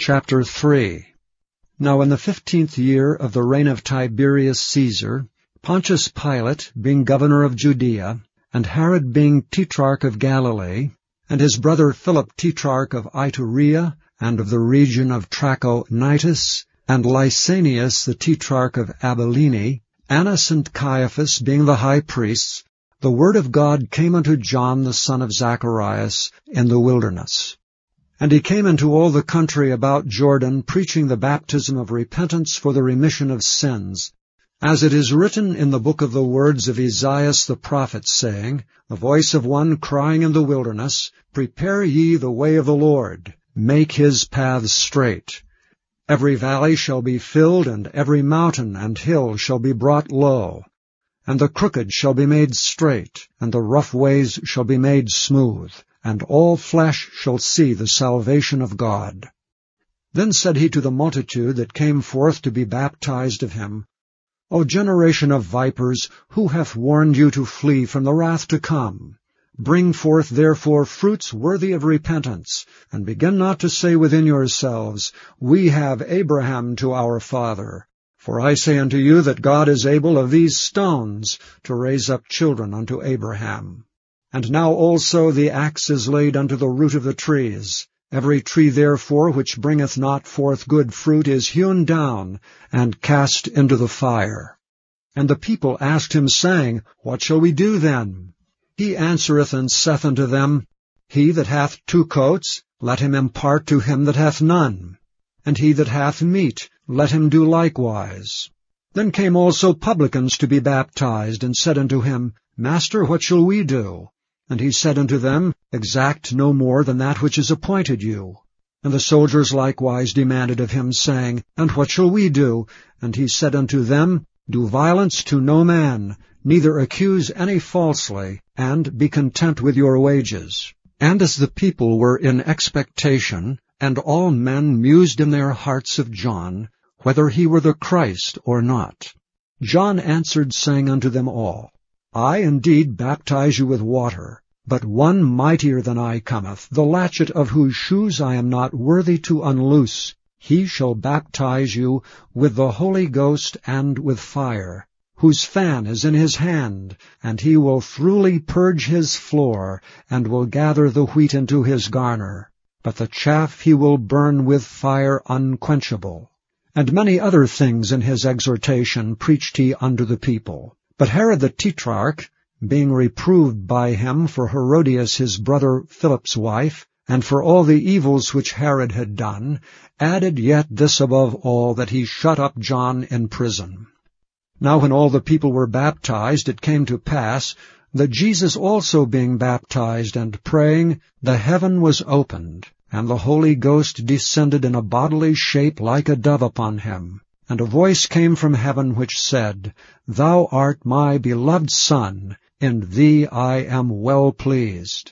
Chapter 3. Now in the 15th year of the reign of Tiberius Caesar, Pontius Pilate being governor of Judea, and Herod being tetrarch of Galilee, and his brother Philip tetrarch of Iturea, and of the region of Trachonitis, and Lysanias the tetrarch of Abilene, Annas and Caiaphas being the high priests, the word of God came unto John the son of Zacharias in the wilderness. And he came into all the country about Jordan, preaching the baptism of repentance for the remission of sins, as it is written in the book of the words of Esaias the prophet, saying, The voice of one crying in the wilderness, Prepare ye the way of the Lord, make his paths straight. Every valley shall be filled, and every mountain and hill shall be brought low. And the crooked shall be made straight, and the rough ways shall be made smooth, and all flesh shall see the salvation of God. Then said he to the multitude that came forth to be baptized of him, O generation of vipers, who hath warned you to flee from the wrath to come? Bring forth therefore fruits worthy of repentance, and begin not to say within yourselves, We have Abraham to our father. For I say unto you that God is able of these stones to raise up children unto Abraham. And now also the axe is laid unto the root of the trees. Every tree therefore which bringeth not forth good fruit is hewn down, and cast into the fire. And the people asked him, saying, What shall we do then? He answereth and saith unto them, He that hath 2 coats, let him impart to him that hath none. And he that hath meat, let him do likewise. Then came also publicans to be baptized, and said unto him, Master, what shall we do? And he said unto them, Exact no more than that which is appointed you. And the soldiers likewise demanded of him, saying, And what shall we do? And he said unto them, Do violence to no man, neither accuse any falsely, and be content with your wages. And as the people were in expectation, and all men mused in their hearts of John, whether he were the Christ or not, John answered, saying unto them all, I indeed baptize you with water, but one mightier than I cometh, the latchet of whose shoes I am not worthy to unloose. He shall baptize you with the Holy Ghost and with fire, whose fan is in his hand, and he will throughly purge his floor, and will gather the wheat into his garner. But the chaff he will burn with fire unquenchable. And many other things in his exhortation preached he unto the people. But Herod the tetrarch, being reproved by him for Herodias his brother Philip's wife, and for all the evils which Herod had done, added yet this above all, that he shut up John in prison. Now when all the people were baptized, it came to pass that Jesus also being baptized and praying, the heaven was opened, and the Holy Ghost descended in a bodily shape like a dove upon him. And a voice came from heaven which said, Thou art my beloved Son, in thee I am well pleased.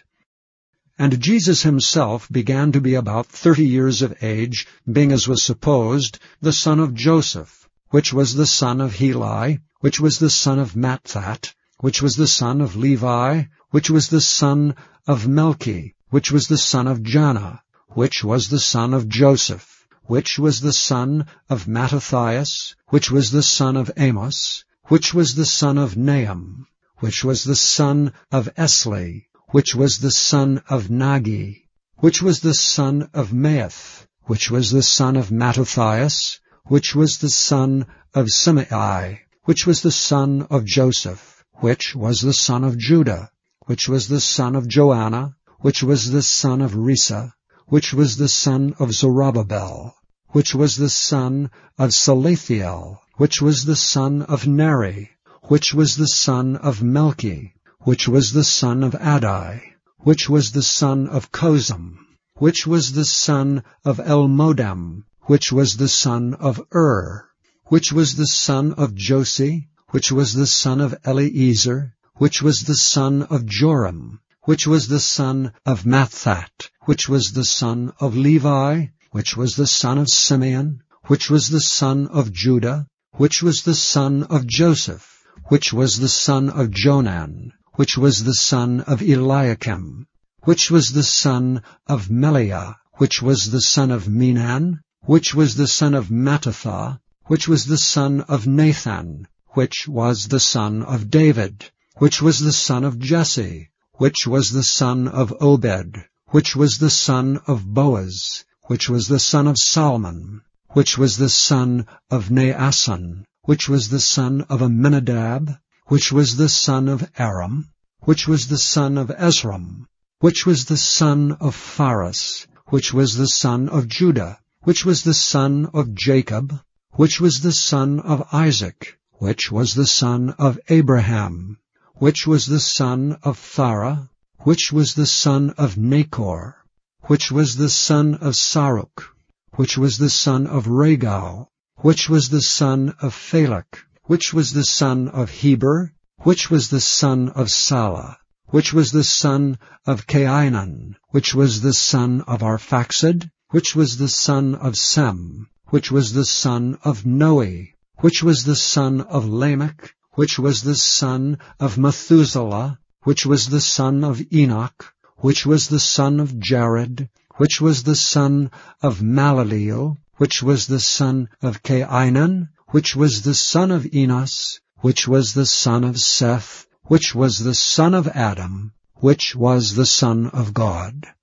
And Jesus himself began to be about 30 years of age, being, as was supposed, the son of Joseph, which was the son of Heli, which was the son of Matthat, which was the son of Levi, which was the son of Melchi, which was the son of Janna, which was the son of Joseph, which was the son of Mattathias, which was the son of Amos, which was the son of Nahum, which was the son of Esli, which was the son of Nagi, which was the son of Maath, which was the son of Mattathias, which was the son of Simei, which was the son of Joseph, which was the son of Judah, which was the son of Joanna, which was the son of Risa, which was the son of Zerubbabel, which was the son of Salathiel, which was the son of Neri, which was the son of Melchi, which was the son of Adai, which was the son of Cosam, which was the son of Elmodam, which was the son of which was the son of Josi, which was the son of Eliezer, which was the son of Joram, which was the son of Matthat, which was the son of Levi, which was the son of Simeon, which was the son of Judah, which was the son of Joseph, which was the son of Jonan, which was the son of Eliakim, which was the son of Meliah, which was the son of Menan, which was the son of Mattatha, which was the son of Nathan, which was the son of David, which was the son of Jesse, which was the son of Obed, which was the son of Boaz, which was the son of Salmon, which was the son of Naasson, which was the son of Amminadab, which was the son of Aram, which was the son of Esrom, which was the son of Phares, which was the son of Judah, which was the son of Jacob, which was the son of Isaac, which was the son of Abraham, which was the son of Thara, which was the son of Nachor, which was the son of Saruk, which was the son of Regal, which was the son of Phalec, which was the son of Heber, which was the son of Salah, which was the son of Cainan, which was the son of Arphaxad, which was the son of Sem, which was the son of Noe, which was the son of Lamech, which was the son of Methuselah, which was the son of Enoch, which was the son of Jared, which was the son of Malaleel, which was the son of Cainan, which was the son of Enos, which was the son of Seth, which was the son of Adam, which was the son of God.